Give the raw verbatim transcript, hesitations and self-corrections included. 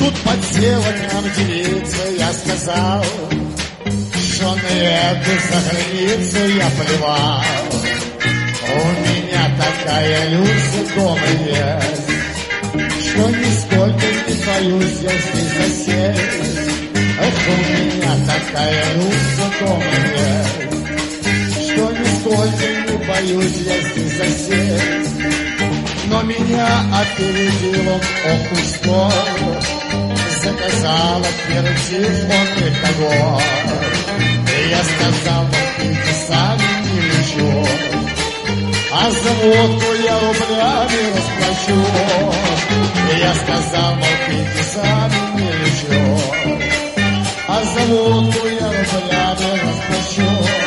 Тут подсела к нам девица, я сказал, что на эту заграницу я плевал. У меня такая Люся дома есть, что нисколько не боюсь я здесь засесть. Эх, у меня такая Люся дома есть, что нисколько не боюсь я здесь засесть. Но меня опередил он, ох уж что, заказал аперитив он и того. И я сказал, ты сами не лечу, а за водку я рублями расплачу. И я сказал, мол, ты сами не лечу, а за водку я рублями расплачу.